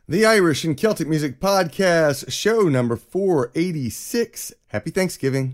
The Irish and Celtic Music Podcast, show number 486. Happy Thanksgiving.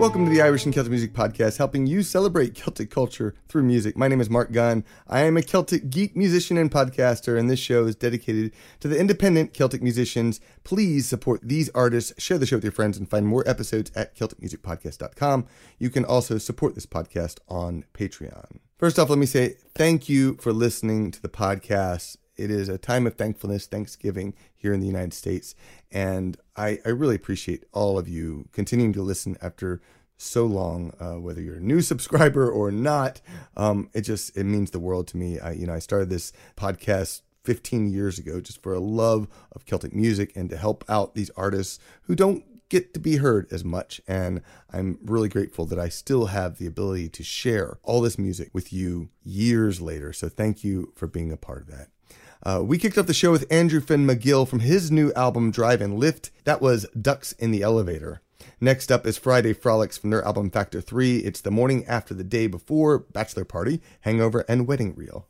Welcome to the Irish and Celtic Music Podcast, helping you celebrate Celtic culture through music. My name is Mark Gunn. I am a Celtic geek musician and podcaster, and this show is dedicated to the independent Celtic musicians. Please support these artists, share the show with your friends, and find more episodes at CelticMusicPodcast.com. You can also support this podcast on Patreon. First off, let me say thank you for listening to the podcast. It is a time of thankfulness, Thanksgiving here in the United States, and I really appreciate all of you continuing to listen after so long, whether you're a new subscriber or not. It means the world to me. I started this podcast 15 years ago just for a love of Celtic music and to help out these artists who don't get to be heard as much, and I'm really grateful that I still have the ability to share all this music with you years later, so thank you for being a part of that. We kicked off the show with Andrew Finn McGill from his new album Drive and Lift. That was Ducks in the Elevator. Next up is Friday Frolics from their album Factor 3. It's the morning after the day before, Bachelor Party, Hangover, and Wedding Reel.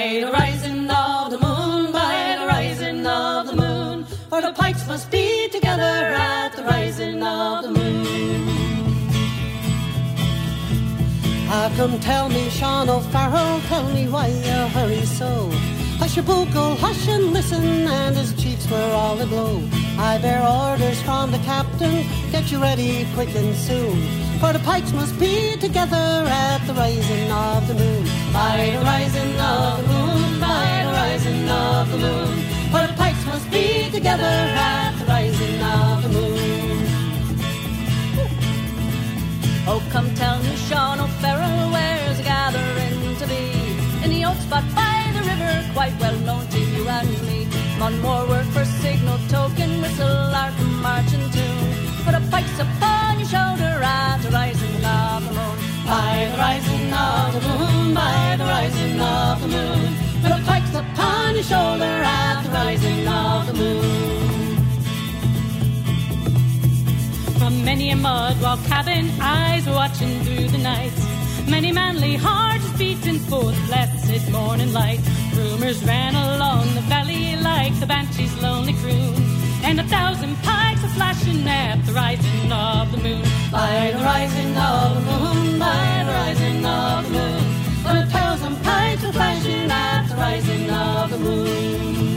By the rising of the moon, by the rising of the moon, for the pikes must be together at the rising of the moon. Come tell me, Sean O'Farrell, tell me why you hurry so. Hush your bugle, hush and listen, and his cheeks were all aglow. I bear orders from the captain, get you ready quick and soon, for the pikes must be together at the rising of the moon. By the rising of the moon, by the rising of the moon, for the pikes must be together at the rising of the moon. Oh, come tell me, Sean O'Farrell, where's the gathering to be? In the old spot by the river, quite well known to you and me. One more word for signal token, whistle, lark, marching tune. Put a pikes upon your shoulder at the rising of the moon. By the rising of the moon, by the rising of the moon, put a pikes upon your shoulder at the rising of the moon. From many a mud-wall cabin, eyes were watching through the night. Many manly hearts beating for the blessed morning light. Rumours ran along the valley like the banshee's lonely croon, and 1,000 pikes are flashing at the rising of the moon. By the rising of the moon, by the rising of the moon, 1,000 pikes are flashing at the rising of the moon.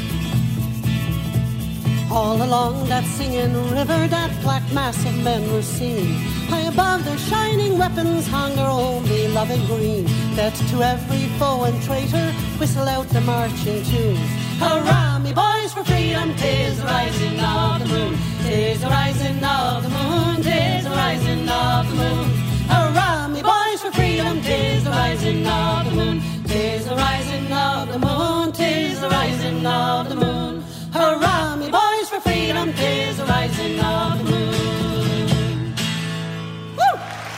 All along that singing river, that black mass of men were seen. High above their shining weapons hung their own beloved green, that to every foe and traitor whistle out the marching tune. Hurrah, me boys, for freedom, 'tis the rising of the moon. 'Tis the rising of the moon, 'tis the rising of the moon. Hurrah, me boys, for freedom, 'tis the rising of the moon. 'Tis the rising of the moon, 'tis the rising of the moon. Hurrah, me boys, for freedom, 'tis the rising of the moon. Woo!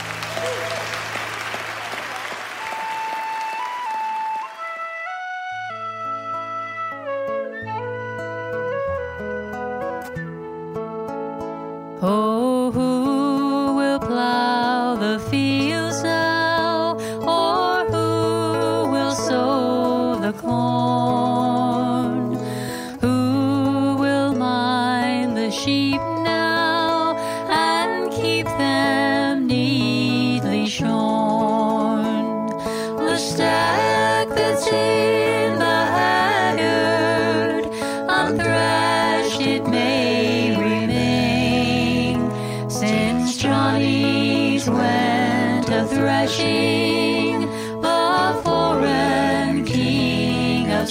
Oh, who will plow the fields now, or who will sow the corn? Who will mind the sheep now and keep them neatly shorn? The stack that's in the haggard, unthrashed it may remain, since Johnny's went a-thrashing the foreign king of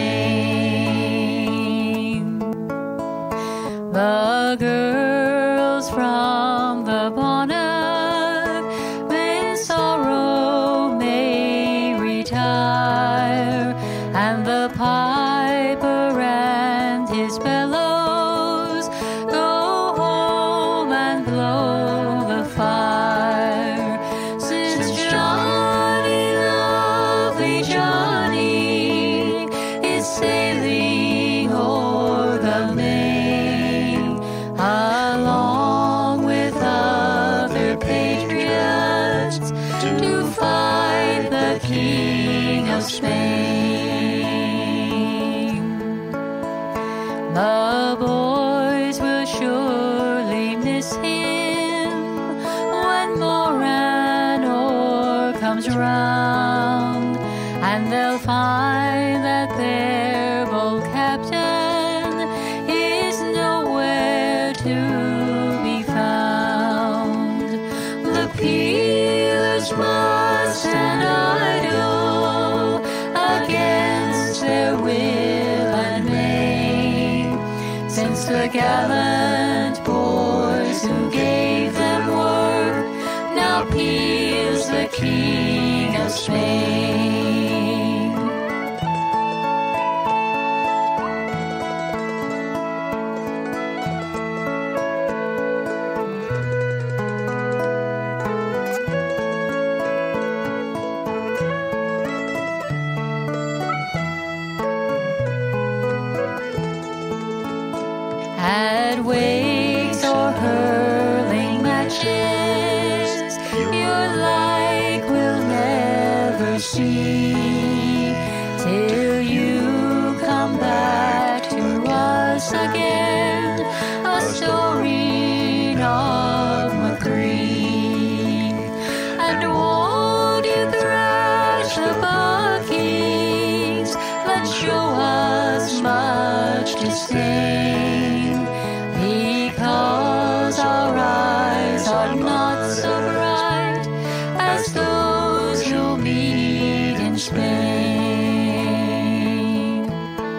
Spain. The girls from the bonnet in sorrow may retire, and the piper and his bellows go home and blow the fire. Since Johnny, lovely Johnny, is sailing o'er the main, along with other patriots, to fight the King of Spain. The boys will surely miss him when Moranor comes round, and they'll find that their bold captain is nowhere to be found. The peelers must stand idle against their will and main, since the gallant boys who gave them work now peels the King of Spain. At wakes or hurling matches, your like will never see, us much disdain, because our eyes are not so bright as those you'll meet in Spain.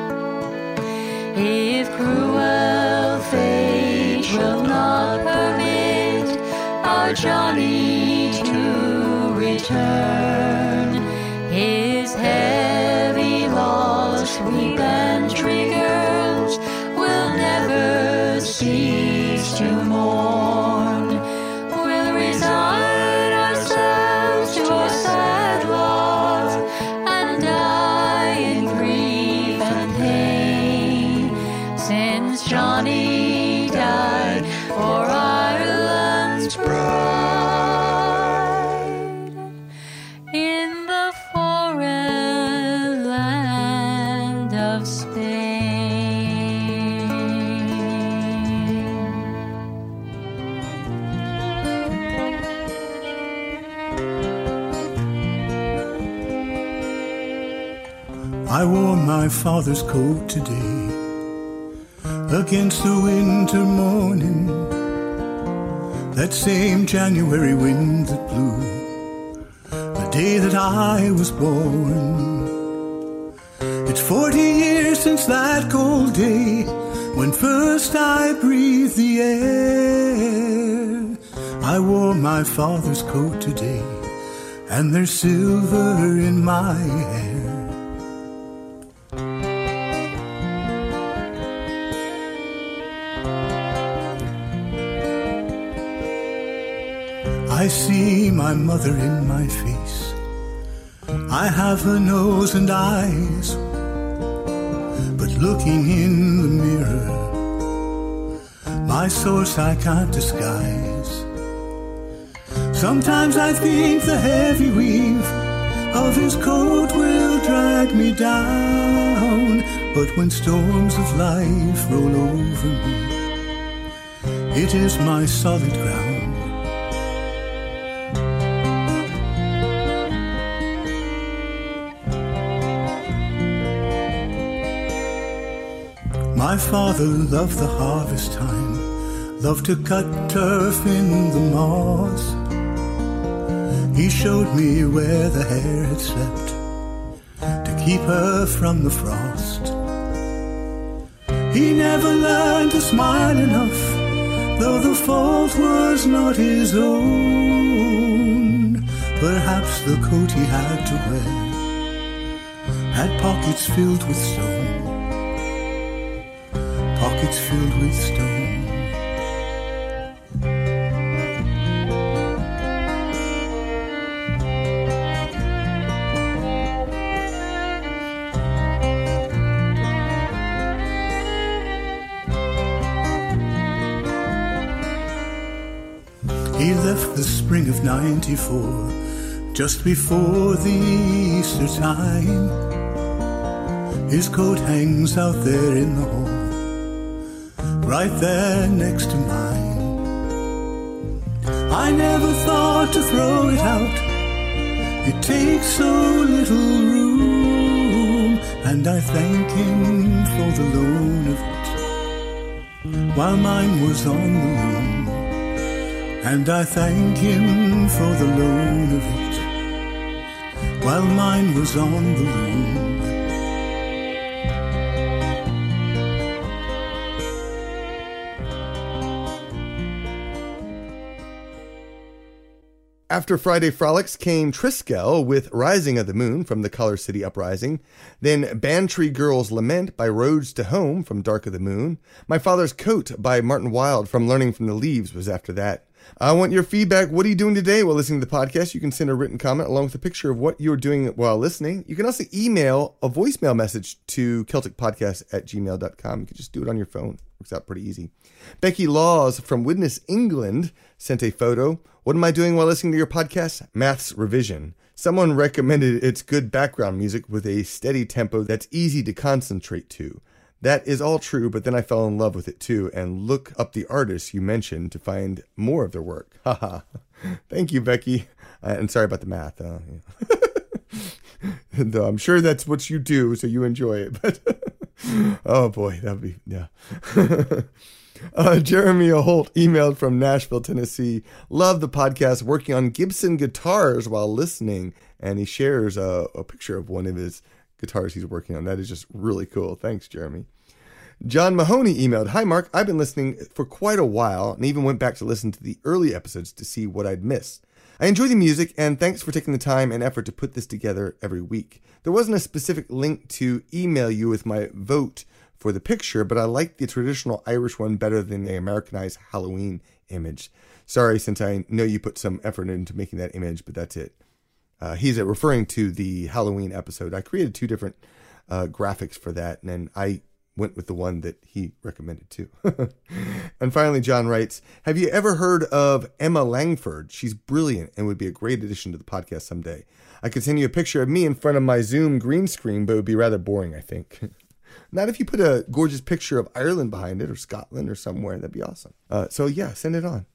If cruel fate will not permit our Johnny to return, his heavy loss we Bantry girls will never cease to mourn. We'll resign ourselves to our sad lot and die in grief and pain, since Johnny died for Ireland's pride in the foreign land of Spain. I wore my father's coat today against the winter morning, that same January wind that blew the day that I was born. It's 40 years since that cold day when first I breathed the air. I wore my father's coat today, and there's silver in my hair. I see my mother in my face. I have her nose and eyes, but looking in the mirror, my source I can't disguise. Sometimes I think the heavy weave of his coat will drag me down, but when storms of life roll over me, it is my solid ground. My father loved the harvest time, loved to cut turf in the moss. He showed me where the hare had slept to keep her from the frost. He never learned to smile enough, though the fault was not his own. Perhaps the coat he had to wear had pockets filled with stone. Pockets filled with stone. He left the spring of '94, just before the Easter time. His coat hangs out there in the hall, right there next to mine. I never thought to throw it out, it takes so little room, and I thank him for the loan of it, while mine was on the loom. And I thank him for the loan of it, while mine was on the loom. After Friday Frolics came Triskel with Rising of the Moon from the Color City Uprising, then Bantry Girls Lament by Roads to Home from Dark of the Moon. My Father's Coat by Martin Wilde from Learning from the Leaves was after that. I want your feedback. What are you doing today while listening to the podcast? You can send a written comment along with a picture of what you're doing while listening. You can also email a voicemail message to CelticPodcast@gmail.com. You can just do it on your phone. Works out pretty easy. Becky Laws from Widnes, England sent a photo. What am I doing while listening to your podcast? Maths revision. Someone recommended it's good background music with a steady tempo that's easy to concentrate to. That is all true, but then I fell in love with it too and look up the artists you mentioned to find more of their work. Haha. Thank you, Becky. And sorry about the math. Though I'm sure that's what you do, so you enjoy it. But Oh boy, that'd be, yeah. Jeremy Holt emailed from Nashville, Tennessee. Love the podcast, working on Gibson guitars while listening. And he shares a picture of one of his guitars he's working on. That is just really cool. Thanks, Jeremy. John Mahoney emailed, "Hi, Mark. I've been listening for quite a while and even went back to listen to the early episodes to see what I'd missed. I enjoy the music, and thanks for taking the time and effort to put this together every week. There wasn't a specific link to email you with my vote for the picture, but I like the traditional Irish one better than the Americanized Halloween image. Sorry, since I know you put some effort into making that image, but that's it." He's referring to the Halloween episode. I created 2 different graphics for that, and then I went with the one that he recommended too. And finally, John writes, "Have you ever heard of Emma Langford? She's brilliant and would be a great addition to the podcast someday. I could send you a picture of me in front of my Zoom green screen, but it would be rather boring, I think." Not if you put a gorgeous picture of Ireland behind it, or Scotland, or somewhere. That'd be awesome. So yeah, send it on.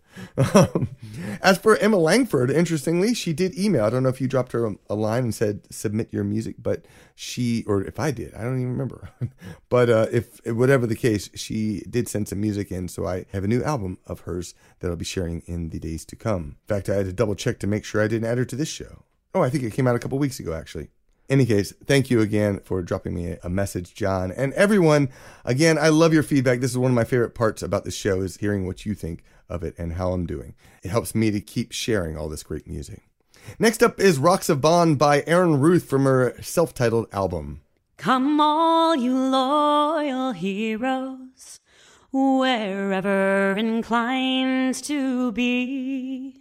As for Emma Langford, interestingly, she did email. I don't know if you dropped her a line and said, "Submit your music," but or if I did, I don't even remember. But if whatever the case, she did send some music in, so I have a new album of hers that I'll be sharing in the days to come. In fact, I had to double check to make sure I didn't add her to this show. Oh, I think it came out a couple weeks ago, actually. Any case, thank you again for dropping me a message, John. And everyone, again, I love your feedback. This is one of my favorite parts about the show, is hearing what you think of it and how I'm doing. It helps me to keep sharing all this great music. Next up is Rocks of Bond by Aaron Ruth from her self-titled album. Come all you loyal heroes, wherever inclined to be.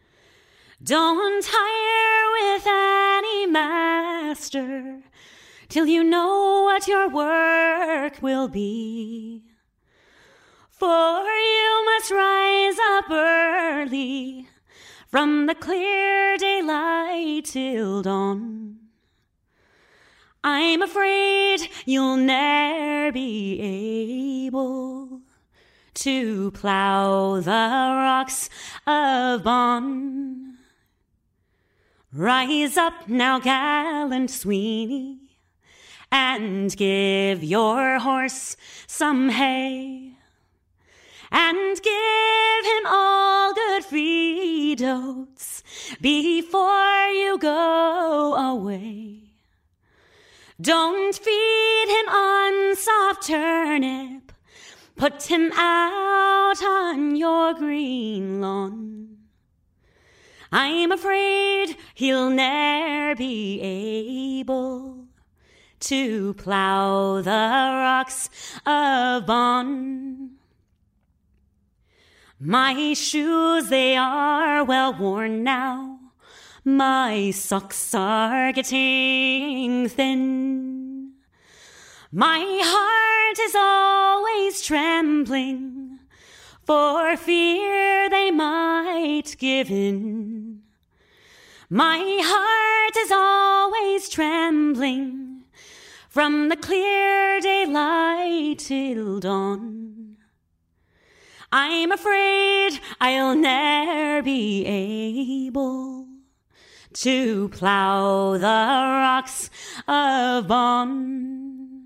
Don't hire with any master till you know what your work will be. For you must rise up early from the clear daylight till dawn. I'm afraid you'll ne'er be able to plow the rocks of Bon. Rise up now, gallant Sweeney, and give your horse some hay, and give him all good feed oats before you go away. Don't feed him on soft turnip, put him out on your green lawn. I'm afraid he'll ne'er be able to plow the rocks of Bon. My shoes, they are well worn now, my socks are getting thin. My heart is always trembling, for fear they might give in. My heart is always trembling from the clear daylight till dawn. I'm afraid I'll ne'er be able to plow the rocks of Bon.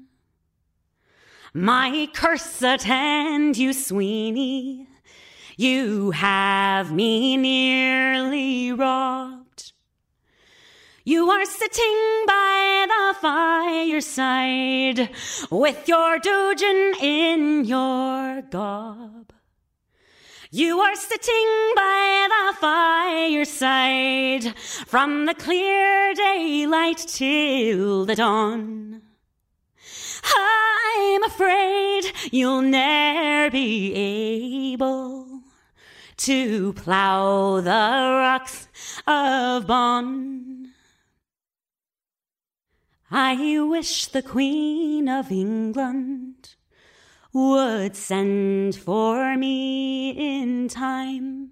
My curse attend you, Sweeney, you have me nearly robbed. You are sitting by the fireside with your dudgeon in your gob. You are sitting by the fireside from the clear daylight till the dawn. I'm afraid you'll ne'er be able to plow the rocks of Bon. I wish the Queen of England would send for me in time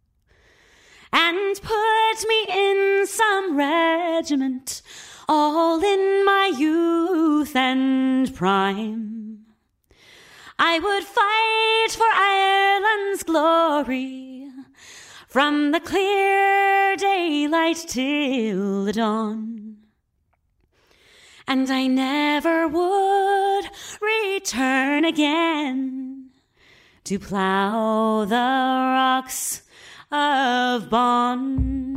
and put me in some regiment, all in my youth and prime. I would fight for Ireland's glory from the clear daylight till the dawn. And I never would again to plow the rocks of Bonn.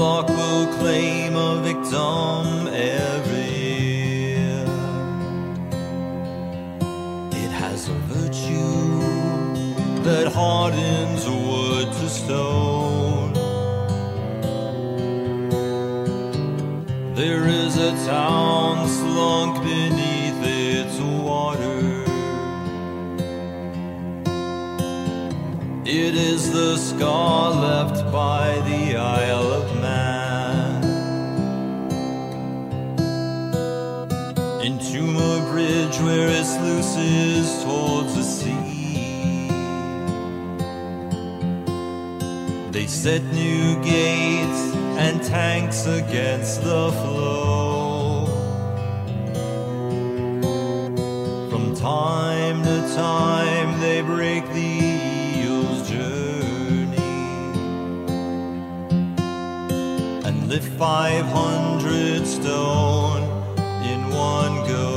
flock will claim a victim every year. It has a virtue that hardens wood to stone. There is a town slunk beneath its water. It is the scar left by the Isle of Man. Into a bridge where it sluices towards the sea. They set new gates and tanks against the flow. From time to time they break the eel's journey and lift 500 stone in one go.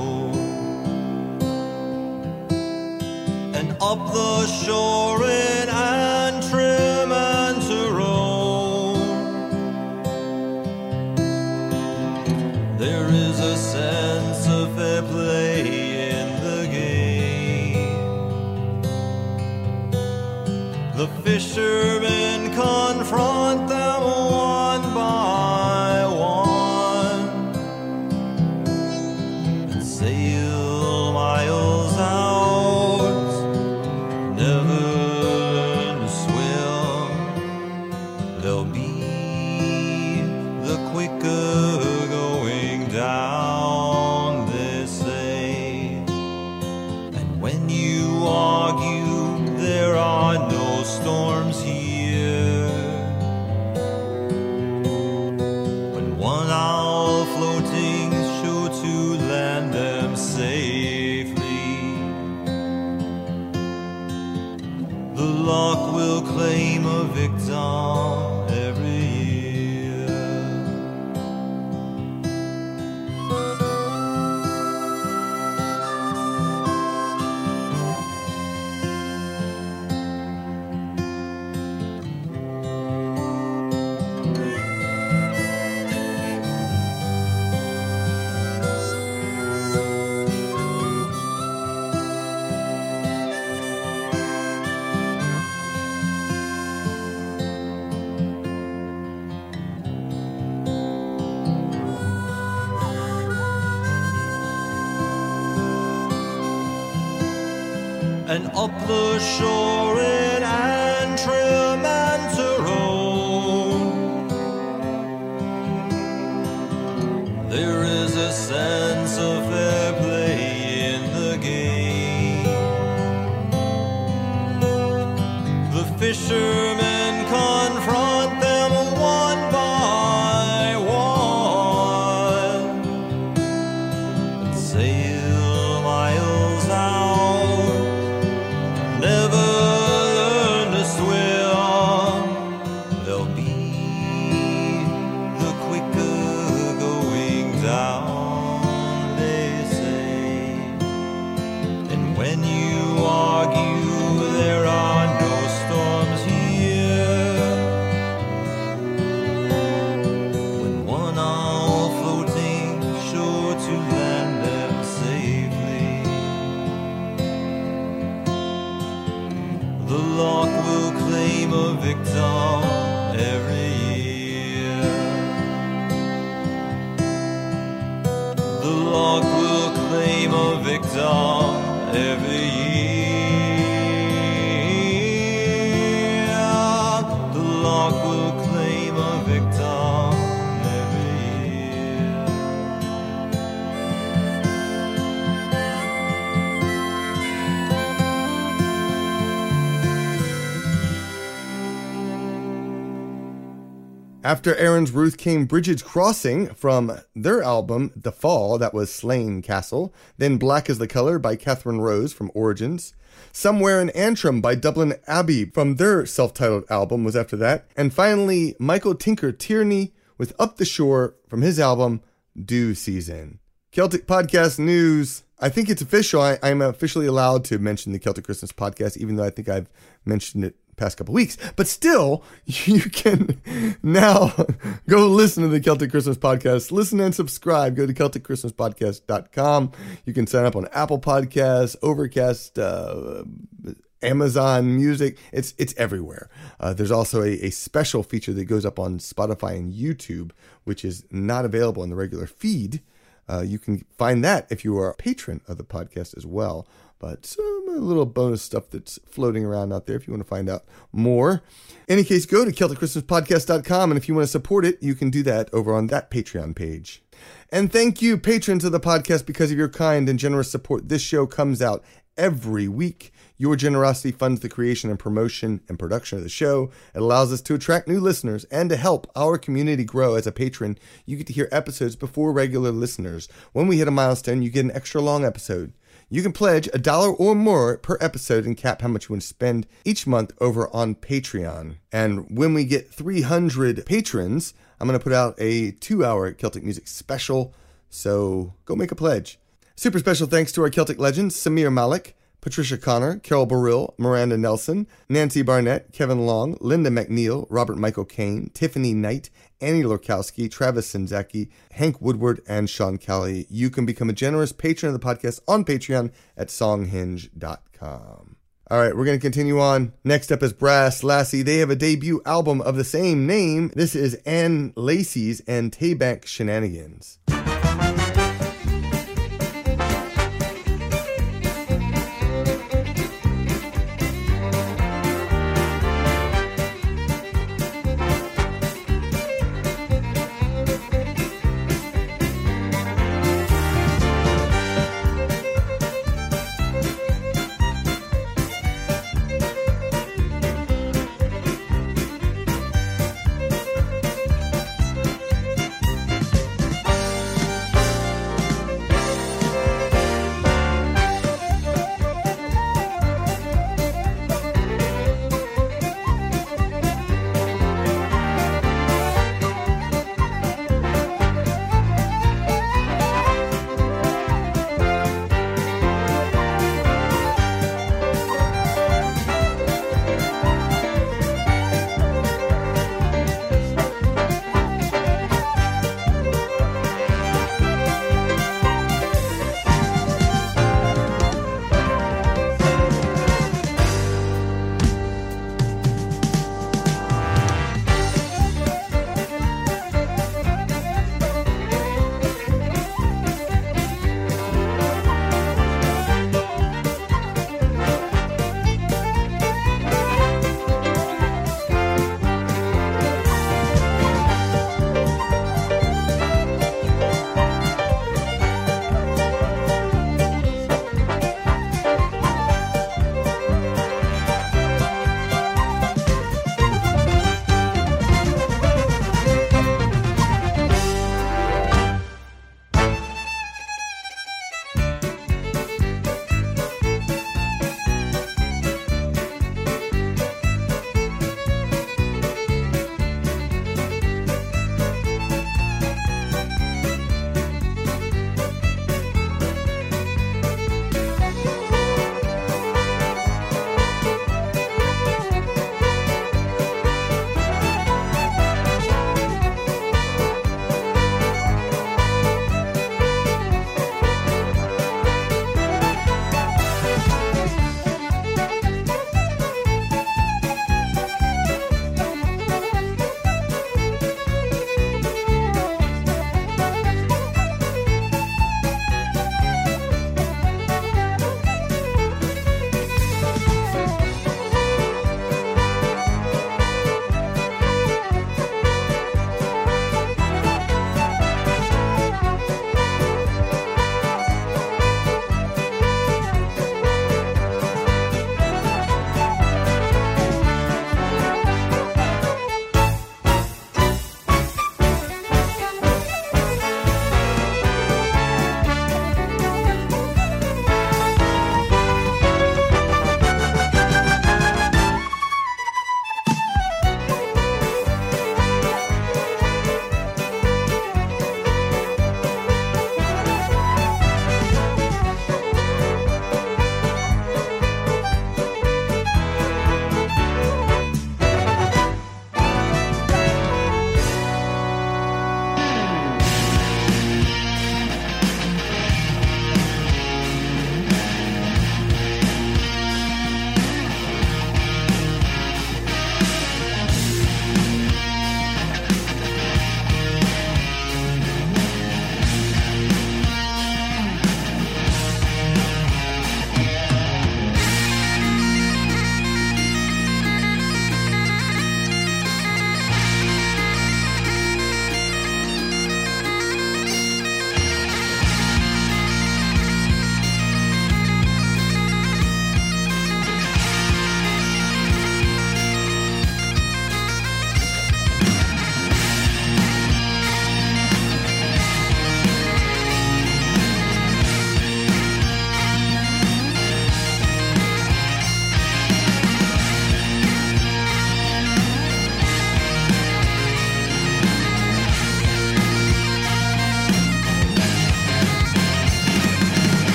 And up the shore in Antrim and Tyrone, there is a sense of fair play in the game. The fishermen confront them one by one and sail miles out, never learn to swim. They'll be the quicker going down, they say. And when you argue, there are no storms here. When one owl floating sure to land them safely, the loch will claim a victim every year. And up the shore in Antrim and Tyrone, there is a sense of fair play in the game. The fishermen confront them one by one and sail miles out, never learn to swim. They'll be the quicker going down, they say. And when you argue, there are no storms here. When one owl floating sure to land them safely, the loch will claim a victim every year. The loch will claim a victim every year. The loch will claim a victim every year. After Aaron's Ruth came Bridget's Crossing from their album The Fall, that was Slane Castle. Then Black is the Color by Catherine Rose from Origins. Somewhere in Antrim by Dublin Abbey from their self-titled album was after that. And finally, Michael Tinker Tierney with Up the Shore from his album Dew Season. Celtic Podcast News. I think it's official. I'm officially allowed to mention the Celtic Christmas Podcast, even though I think I've mentioned it past couple weeks. But still, you can now go listen to the Celtic Christmas Podcast. Listen and subscribe. Go to CelticChristmasPodcast.com. You can sign up on Apple Podcasts, Overcast, Amazon Music. It's everywhere. There's also a special feature that goes up on Spotify and YouTube, which is not available in the regular feed. You can find that if you are a patron of the podcast as well. But some little bonus stuff that's floating around out there if you want to find out more. In any case, go to CelticChristmasPodcast.com, and if you want to support it, you can do that over on that Patreon page. And thank you, patrons of the podcast, because of your kind and generous support. This show comes out every week. Your generosity funds the creation and promotion and production of the show. It allows us to attract new listeners and to help our community grow. As a patron, you get to hear episodes before regular listeners. When we hit a milestone, you get an extra long episode. You can pledge $1 or more per episode and cap how much you want to spend each month over on Patreon. And when we get 300 patrons, I'm going to put out a 2-hour Celtic music special. So go make a pledge. Super special thanks to our Celtic legends, Samir Malik, Patricia Connor, Carol Burrill, Miranda Nelson, Nancy Barnett, Kevin Long, Linda McNeil, Robert Michael Kane, Tiffany Knight, Annie Lorkowski, Travis Sinzaki, Hank Woodward, and Sean Kelly. You can become a generous patron of the podcast on Patreon at songhinge.com. All right, we're going to continue on. Next up is Brass Lassie. They have a debut album of the same name. This is Ann Lacey's and Taybank Shenanigans.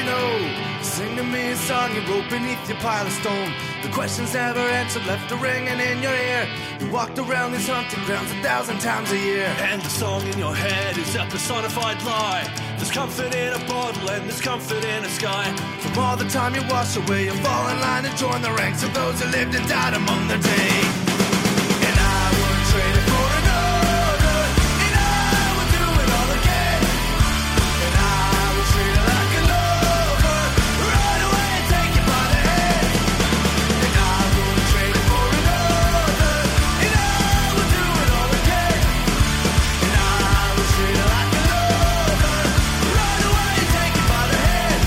know. Sing to me a song you wrote beneath your pile of stone. The questions never answered, left a ringing in your ear. You walked around these hunting grounds 1,000 times a year. And the song in your head is a personified lie. There's comfort in a bottle and there's comfort in a sky. From all the time you wash away, you fall in line and join the ranks of those who lived and died among their day. And I would trade it for another, and I would do it all again. And I would treat it like a lover, run away and take you by the head. And I would trade it for another, and I would do it all again. And I would treat it like a lover, run away and take you by the head.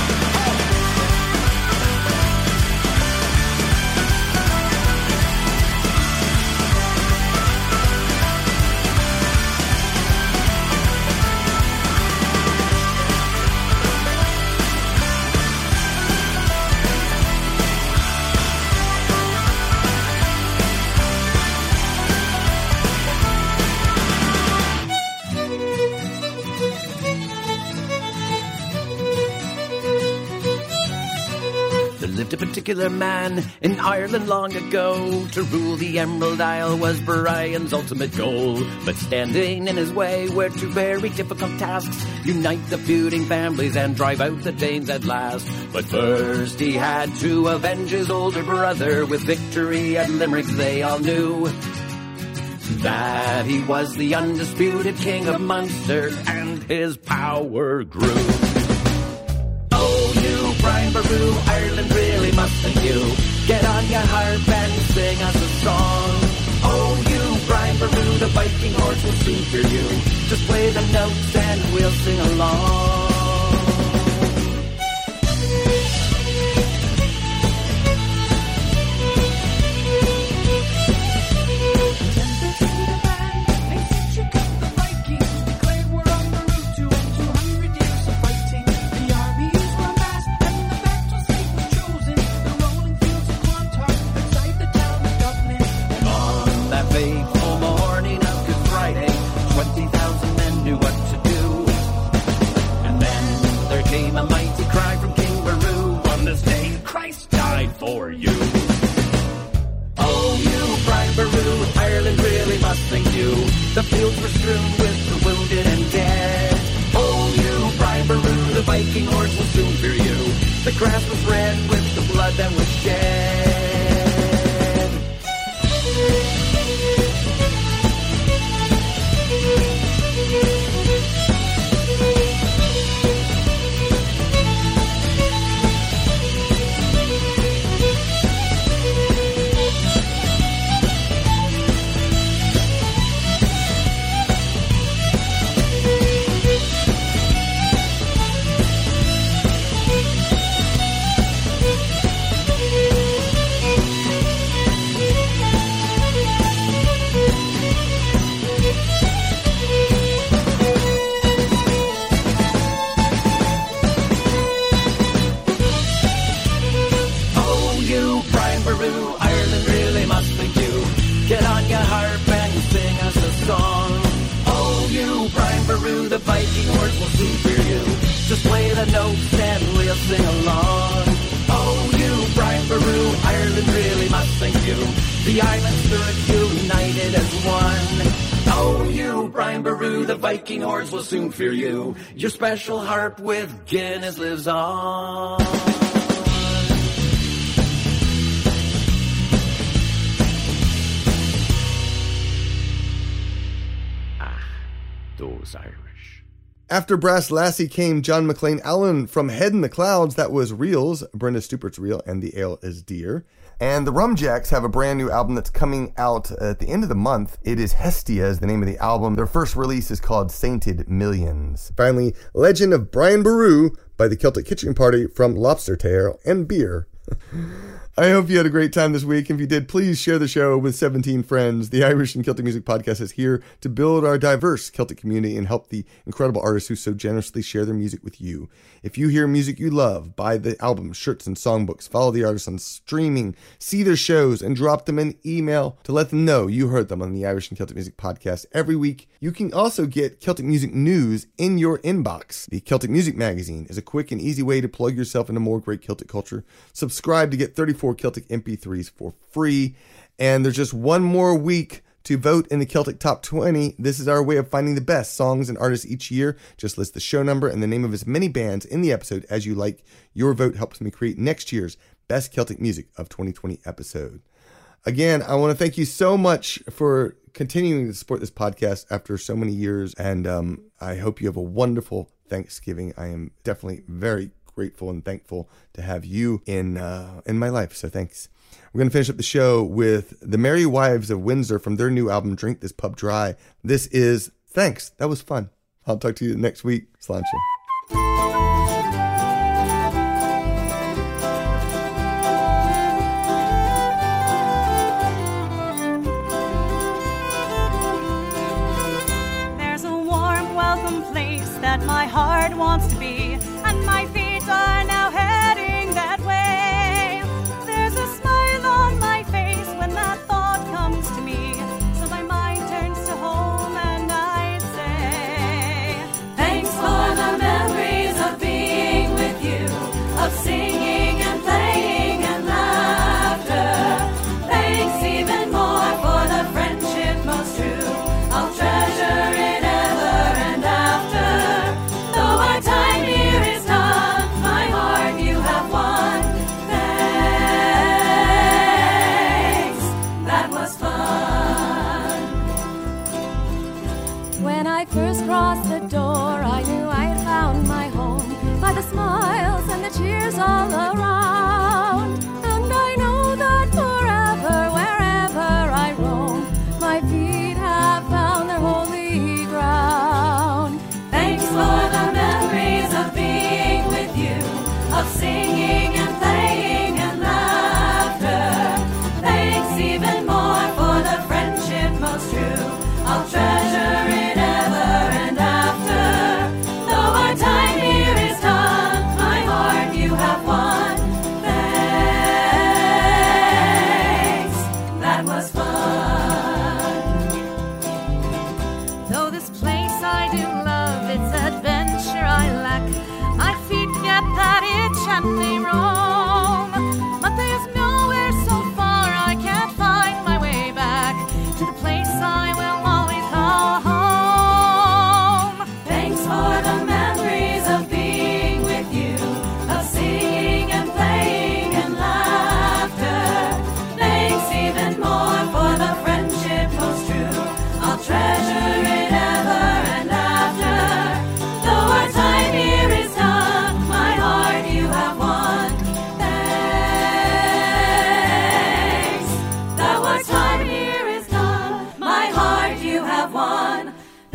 There lived a particular man in Ireland long ago. To rule the Emerald Isle was Brian's ultimate goal. But standing in his way were two very difficult tasks: unite the feuding families and drive out the Danes at last. But first he had to avenge his older brother. With victory at Limerick they all knew that he was the undisputed king of Munster, and his power grew. Oh, you Brian Boru, Ireland really must thank you. Get on your harp and sing us a song. Oh, you Brian Boru, the Viking horse will soon hear you. Just play the notes and we'll sing along. For you. Oh, you Brian Boru, Ireland really must thank you. The fields were strewn with the wounded and dead. Oh, you Brian Boru, the Viking horse will soon fear you. The grass was red with the blood that was shed. The Viking horse will soon fear you. Just play the notes and we'll sing along. Oh, you Brian Boru, Ireland really must thank you. The island stood united as one. Oh, you Brian Boru, the Viking horse will soon fear you. Your special harp with Guinness lives on. Those Irish. After Brass Lassie came John McLean Allen from Head in the Clouds. That was Reels, Brenda Stupart's Reel, and The Ale is Dear. And the Rumjacks have a brand new album that's coming out at the end of the month. It is Hestia is the name of the album. Their first release is called Sainted Millions. Finally, Legend of Brian Boru by the Celtic Kitchen Party from Lobster Tail and Beer. I hope you had a great time this week. If you did, please share the show with 17 friends. The Irish and Celtic Music Podcast is here to build our diverse Celtic community and help the incredible artists who so generously share their music with you. If you hear music you love, buy the albums, shirts, and songbooks, follow the artists on streaming, see their shows, and drop them an email to let them know you heard them on the Irish and Celtic Music Podcast every week. You can also get Celtic music news in your inbox. The Celtic Music Magazine is a quick and easy way to plug yourself into more great Celtic culture. Subscribe to get 34 Celtic MP3s for free. And there's just one more week to vote in the Celtic Top 20. This is our way of finding the best songs and artists each year. Just list the show number and the name of as many bands in the episode as you like. Your vote helps me create next year's Best Celtic Music of 2020 episode. Again, I want to thank you so much for continuing to support this podcast after so many years. And I hope you have a wonderful Thanksgiving. I am definitely very grateful and thankful to have you in my life. So thanks. We're going to finish up the show with the Merry Wives of Windsor from their new album, Drink This Pub Dry. This is Thanks. That was fun. I'll talk to you next week. Sláinte. There's a warm, welcome place that my heart wants to be, and my feet are now heading that way. There's a smile on my face when that thought comes to me, so my mind turns to home and I say, thanks for the memories of being with you, of singing and playing and laughter. Thanks even more for the friendship most true. I'll treasure it ever and after. Though our time here is done, my heart you have won. Thanks, that was fun. When I first crossed the door, I knew I had found my home by the smiles and the cheers all around. And I know that forever, wherever I roam, my feet have found their holy ground. Thanks for the memories of being with you, of singing and playing and laughter. Thanks even more for the friendship most true. I'll treasure it ever and after. Though our time here is done, my heart you have won. Thanks, that was fun. Though this place I do love, it's adventure I lack. My feet get that itch and they roam, but there's nowhere so far I can't find my way back to the place I will always call home. Thanks for the memories of being with you, of singing and playing and laughter. Thanks even more for the friendship most true. I'll treasure it ever and after. Though our time here is done, my heart you have won. Thanks. Though our time here is done, my heart you have won.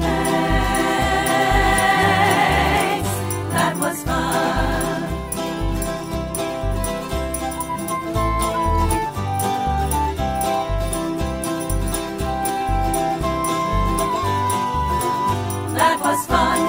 Thanks. That was fun. That was fun.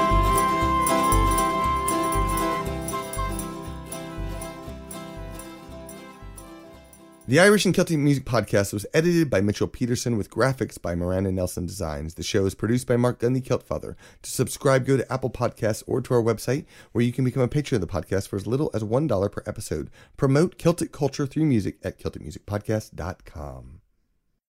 The Irish and Celtic Music Podcast was edited by Mitchell Peterson with graphics by Miranda Nelson Designs. The show is produced by Mark Gunn, the Celt Father. To subscribe, go to Apple Podcasts or to our website, where you can become a patron of the podcast for as little as $1 per episode. Promote Celtic culture through music at CelticMusicPodcast.com.